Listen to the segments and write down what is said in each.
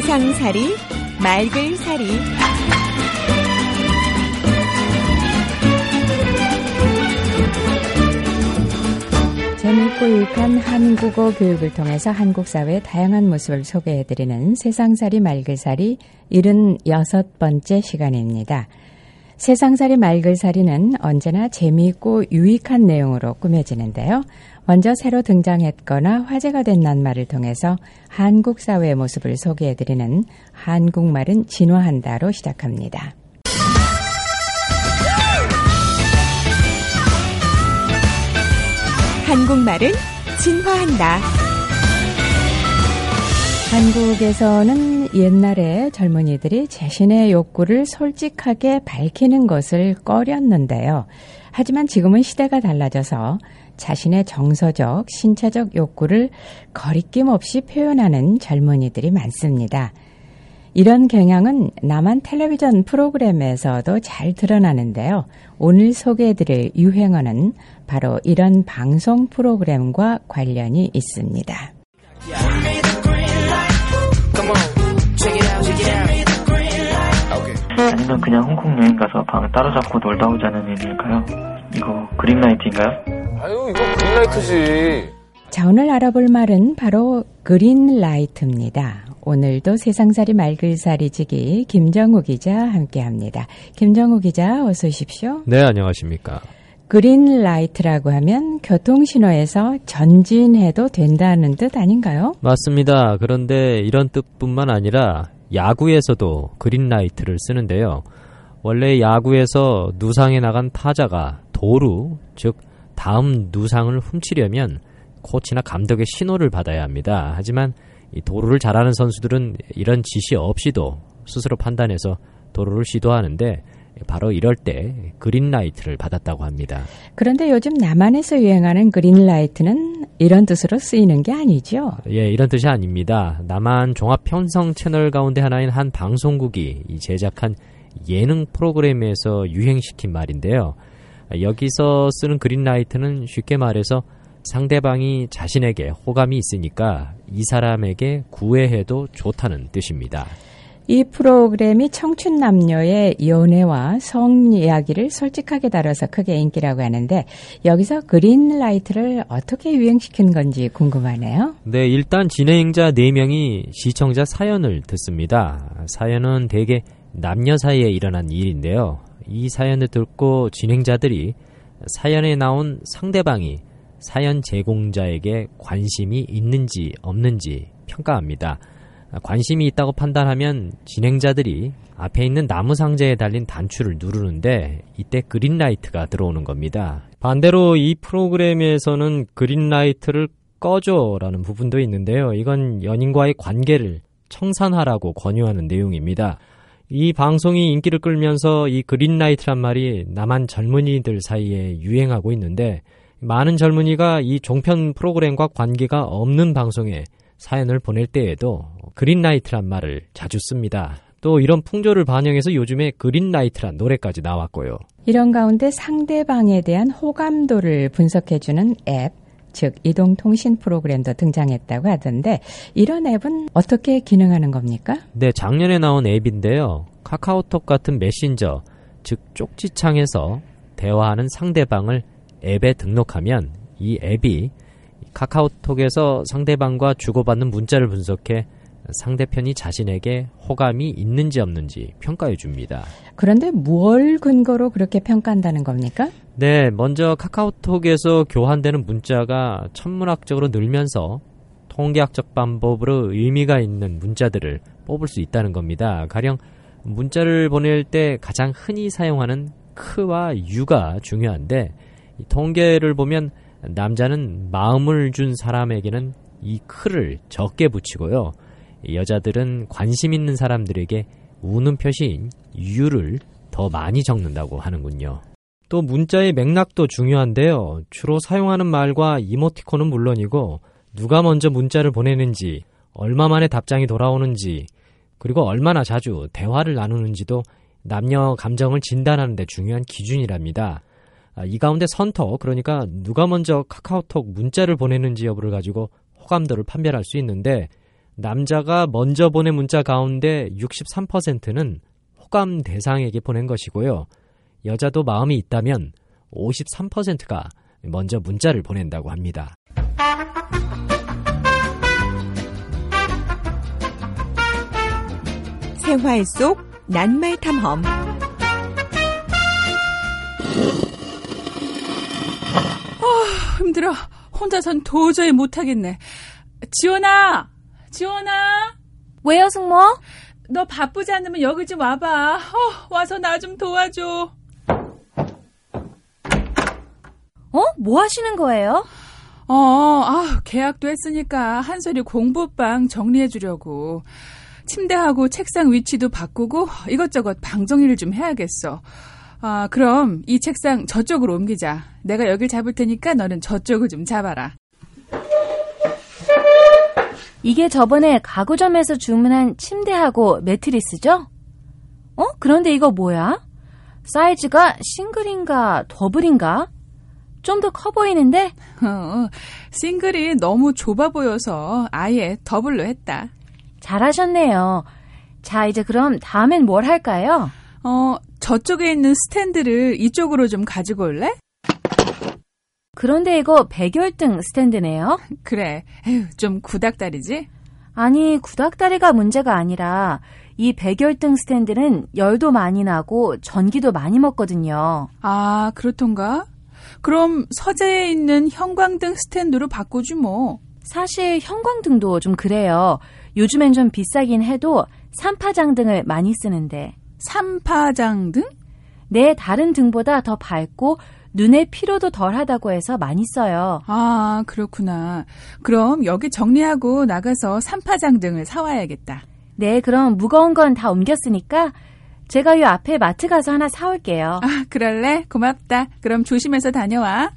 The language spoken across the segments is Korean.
세상살이 말글살이 재미있고 유익한 한국어 교육을 통해서 한국 사회의 다양한 모습을 소개해드리는 세상살이 말글살이 76번째 시간입니다. 세상살이 말글살이는 언제나 재미있고 유익한 내용으로 꾸며지는데요. 먼저 새로 등장했거나 화제가 된 낱말을 통해서 한국 사회의 모습을 소개해드리는 한국말은 진화한다로 시작합니다. 한국말은 진화한다. 한국에서는 옛날에 젊은이들이 자신의 욕구를 솔직하게 밝히는 것을 꺼렸는데요. 하지만 지금은 시대가 달라져서 자신의 정서적, 신체적 욕구를 거리낌 없이 표현하는 젊은이들이 많습니다. 이런 경향은 남한 텔레비전 프로그램에서도 잘 드러나는데요. 오늘 소개해드릴 유행어는 바로 이런 방송 프로그램과 관련이 있습니다. 아니면 그냥 홍콩 여행 가서 방 따로 잡고 놀다 오자는 의미일까요? 이거 그린라이트인가요? 아유, 이거 그린라이트지. 자, 오늘 알아볼 말은 바로 그린라이트입니다. 오늘도 세상살이 말글살이지기 김정우 기자 함께합니다. 김정우 기자 어서 오십시오. 네, 안녕하십니까. 그린라이트라고 하면 교통신호에서 전진해도 된다는 뜻 아닌가요? 맞습니다. 그런데 이런 뜻뿐만 아니라 야구에서도 그린라이트를 쓰는데요. 원래 야구에서 누상에 나간 타자가 도루, 즉 다음 누상을 훔치려면 코치나 감독의 신호를 받아야 합니다. 하지만 이 도루를 잘하는 선수들은 이런 지시 없이도 스스로 판단해서 도루를 시도하는데 바로 이럴 때 그린라이트를 받았다고 합니다. 그런데 요즘 남한에서 유행하는 그린라이트는 이런 뜻으로 쓰이는 게 아니죠? 예, 이런 뜻이 아닙니다. 남한 종합편성 채널 가운데 하나인 한 방송국이 제작한 예능 프로그램에서 유행시킨 말인데요. 여기서 쓰는 그린라이트는 쉽게 말해서 상대방이 자신에게 호감이 있으니까 이 사람에게 구애해도 좋다는 뜻입니다. 이 프로그램이 청춘 남녀의 연애와 성 이야기를 솔직하게 다뤄서 크게 인기라고 하는데 여기서 그린라이트를 어떻게 유행시킨 건지 궁금하네요. 네, 일단 진행자 4명이 시청자 사연을 듣습니다. 사연은 대개 남녀 사이에 일어난 일인데요. 이 사연을 듣고 진행자들이 사연에 나온 상대방이 사연 제공자에게 관심이 있는지 없는지 평가합니다. 관심이 있다고 판단하면 진행자들이 앞에 있는 나무 상자에 달린 단추를 누르는데 이때 그린라이트가 들어오는 겁니다. 반대로 이 프로그램에서는 그린라이트를 꺼줘라는 부분도 있는데요. 이건 연인과의 관계를 청산하라고 권유하는 내용입니다. 이 방송이 인기를 끌면서 이 그린라이트란 말이 남한 젊은이들 사이에 유행하고 있는데 많은 젊은이가 이 종편 프로그램과 관계가 없는 방송에 사연을 보낼 때에도 그린라이트란 말을 자주 씁니다. 또 이런 풍조를 반영해서 요즘에 그린라이트란 노래까지 나왔고요. 이런 가운데 상대방에 대한 호감도를 분석해주는 앱, 즉 이동통신 프로그램도 등장했다고 하던데 이런 앱은 어떻게 기능하는 겁니까? 네, 작년에 나온 앱인데요. 카카오톡 같은 메신저, 즉 쪽지창에서 대화하는 상대방을 앱에 등록하면 이 앱이 카카오톡에서 상대방과 주고받는 문자를 분석해 상대편이 자신에게 호감이 있는지 없는지 평가해 줍니다. 그런데 뭘 근거로 그렇게 평가한다는 겁니까? 네, 먼저 카카오톡에서 교환되는 문자가 천문학적으로 늘면서 통계학적 방법으로 의미가 있는 문자들을 뽑을 수 있다는 겁니다. 가령 문자를 보낼 때 가장 흔히 사용하는 크와 유가 중요한데 이 통계를 보면 남자는 마음을 준 사람에게는 이 크를 적게 붙이고요. 여자들은 관심 있는 사람들에게 우는 표시인 유를 더 많이 적는다고 하는군요. 또 문자의 맥락도 중요한데요. 주로 사용하는 말과 이모티콘은 물론이고 누가 먼저 문자를 보내는지, 얼마 만에 답장이 돌아오는지, 그리고 얼마나 자주 대화를 나누는지도 남녀 감정을 진단하는 데 중요한 기준이랍니다. 이 가운데 선터, 그러니까 누가 먼저 카카오톡 문자를 보내는지 여부를 가지고 호감도를 판별할 수 있는데 남자가 먼저 보낸 문자 가운데 63%는 호감 대상에게 보낸 것이고요. 여자도 마음이 있다면 53%가 먼저 문자를 보낸다고 합니다. 생활 속 낱말 탐험. 힘들어. 혼자선 도저히 못하겠네. 지원아! 왜요, 승모? 너 바쁘지 않으면 여기 좀 와봐. 와서 나 좀 도와줘. 뭐 하시는 거예요? 계약도 했으니까 한솔이 공부방 정리해주려고. 침대하고 책상 위치도 바꾸고 이것저것 방 정리를 좀 해야겠어. 그럼 이 책상 저쪽으로 옮기자. 내가 여길 잡을 테니까 너는 저쪽을 좀 잡아라. 이게 저번에 가구점에서 주문한 침대하고 매트리스죠? 그런데 이거 뭐야? 사이즈가 싱글인가 더블인가? 좀 더 커 보이는데? 싱글이 너무 좁아 보여서 아예 더블로 했다. 잘하셨네요. 자, 이제 그럼 다음엔 뭘 할까요? 저쪽에 있는 스탠드를 이쪽으로 좀 가지고 올래? 그런데 이거 백열등 스탠드네요? 그래. 좀 구닥다리지? 아니, 구닥다리가 문제가 아니라 이 백열등 스탠드는 열도 많이 나고 전기도 많이 먹거든요. 아, 그렇던가? 그럼 서재에 있는 형광등 스탠드로 바꾸지 뭐. 사실 형광등도 좀 그래요. 요즘엔 좀 비싸긴 해도 삼파장등을 많이 쓰는데. 삼파장등? 네, 다른 등보다 더 밝고 눈의 피로도 덜하다고 해서 많이 써요. 아, 그렇구나. 그럼 여기 정리하고 나가서 삼파장등을 사와야겠다. 네, 그럼 무거운 건 다 옮겼으니까 제가 요 앞에 마트 가서 하나 사올게요. 그럴래? 고맙다. 그럼 조심해서 다녀와.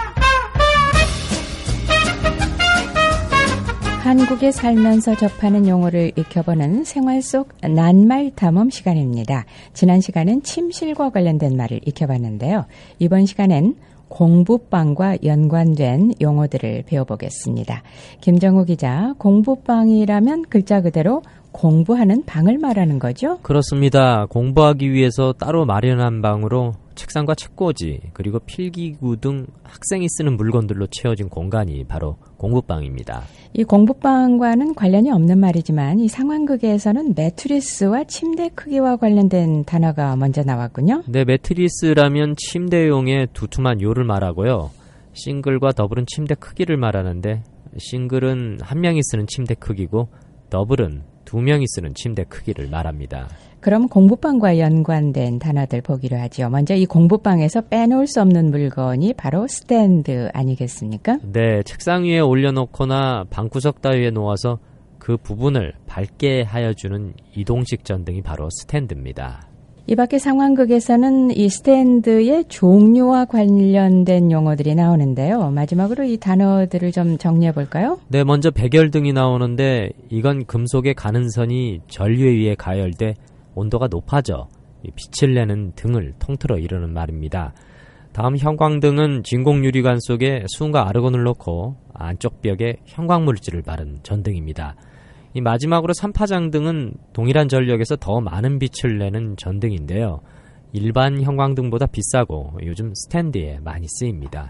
한국에 살면서 접하는 용어를 익혀보는 생활 속 낱말 탐험 시간입니다. 지난 시간엔 침실과 관련된 말을 익혀봤는데요. 이번 시간엔 공부방과 연관된 용어들을 배워보겠습니다. 김정우 기자, 공부방이라면 글자 그대로 공부하는 방을 말하는 거죠? 그렇습니다. 공부하기 위해서 따로 마련한 방으로 책상과 책꽂이 그리고 필기구 등 학생이 쓰는 물건들로 채워진 공간이 바로 공부방입니다. 이 공부방과는 관련이 없는 말이지만 이 상황극에서는 매트리스와 침대 크기와 관련된 단어가 먼저 나왔군요. 네, 매트리스라면 침대용의 두툼한 요를 말하고요. 싱글과 더블은 침대 크기를 말하는데 싱글은 한 명이 쓰는 침대 크기고 더블은 두 명이 쓰는 침대 크기를 말합니다. 그럼 공부방과 연관된 단어들 보기로 하죠. 먼저 이 공부방에서 빼놓을 수 없는 물건이 바로 스탠드 아니겠습니까? 네, 책상 위에 올려놓거나 방구석 따위에 놓아서 그 부분을 밝게 하여주는 이동식 전등이 바로 스탠드입니다. 이 밖에 상황극에서는 이 스탠드의 종류와 관련된 용어들이 나오는데요. 마지막으로 이 단어들을 좀 정리해 볼까요? 네, 먼저 백열등이 나오는데 이건 금속의 가는선이 전류에 의해 가열돼 온도가 높아져 빛을 내는 등을 통틀어 이르는 말입니다. 다음 형광등은 진공 유리관 속에 수은과 아르곤을 넣고 안쪽 벽에 형광물질을 바른 전등입니다. 이 마지막으로 삼파장등은 동일한 전력에서 더 많은 빛을 내는 전등인데요. 일반 형광등보다 비싸고 요즘 스탠드에 많이 쓰입니다.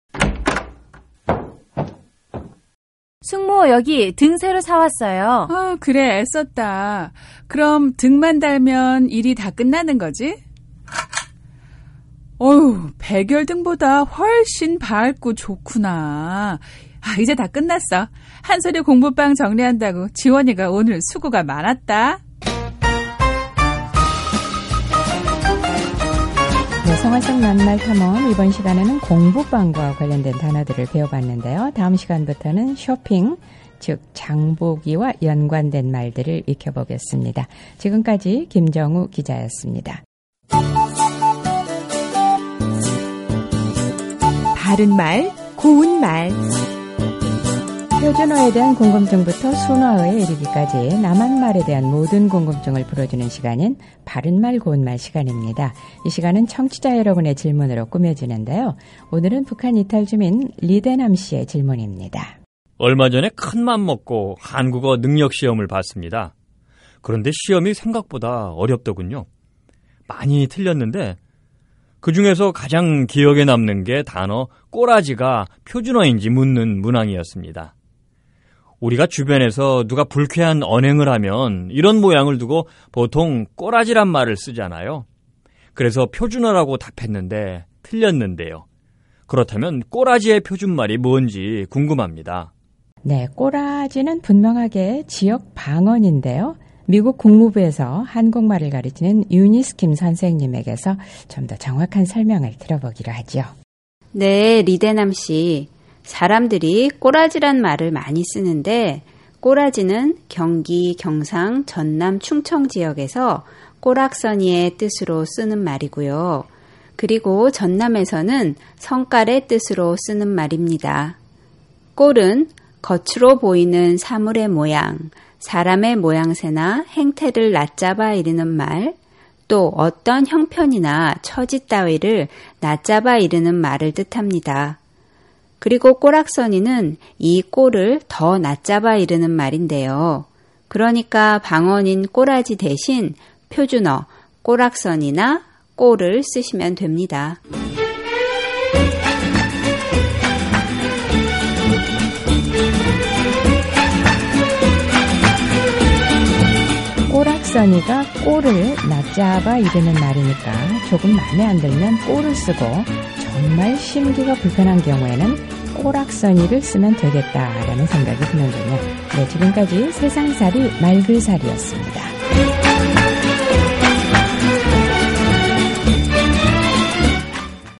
승모, 여기 등 새로 사왔어요. 그래, 애썼다. 그럼 등만 달면 일이 다 끝나는 거지? 백열등보다 훨씬 밝고 좋구나. 이제 다 끝났어. 한솔이 공부방 정리한다고 지원이가 오늘 수고가 많았다. 네, 생활 속 낱말 탐험 이번 시간에는 공부방과 관련된 단어들을 배워봤는데요. 다음 시간부터는 쇼핑, 즉 장보기와 연관된 말들을 익혀보겠습니다. 지금까지 김정우 기자였습니다. 바른 말, 고운 말. 표준어에 대한 궁금증부터 순화어에 이르기까지 남한말에 대한 모든 궁금증을 풀어주는 시간인 바른말 고운말 시간입니다. 이 시간은 청취자 여러분의 질문으로 꾸며지는데요. 오늘은 북한 이탈 주민 리대남 씨의 질문입니다. 얼마 전에 큰맘 먹고 한국어 능력 시험을 봤습니다. 그런데 시험이 생각보다 어렵더군요. 많이 틀렸는데 그중에서 가장 기억에 남는 게 단어 꼬라지가 표준어인지 묻는 문항이었습니다. 우리가 주변에서 누가 불쾌한 언행을 하면 이런 모양을 두고 보통 꼬라지란 말을 쓰잖아요. 그래서 표준어라고 답했는데 틀렸는데요. 그렇다면 꼬라지의 표준말이 뭔지 궁금합니다. 네, 꼬라지는 분명하게 지역 방언인데요. 미국 국무부에서 한국말을 가르치는 유니스킴 선생님에게서 좀 더 정확한 설명을 들어보기로 하죠. 네, 리대남 씨. 사람들이 꼬라지란 말을 많이 쓰는데 꼬라지는 경기, 경상, 전남, 충청 지역에서 꼬락서니의 뜻으로 쓰는 말이고요. 그리고 전남에서는 성깔의 뜻으로 쓰는 말입니다. 꼴은 겉으로 보이는 사물의 모양, 사람의 모양새나 행태를 낮잡아 이르는 말, 또 어떤 형편이나 처지 따위를 낮잡아 이르는 말을 뜻합니다. 그리고 꼬락서니는 이 꼴을 더 낮잡아 이르는 말인데요. 그러니까 방언인 꼬라지 대신 표준어 꼬락서니나 꼴을 쓰시면 됩니다. 꼬락서니가 꼴을 낮잡아 이르는 말이니까 조금 마음에 안 들면 꼴을 쓰고 정말 심기가 불편한 경우에는 꼬락서니를 쓰면 되겠다라는 생각이 드는군요. 네, 지금까지 세상살이 말글살이었습니다.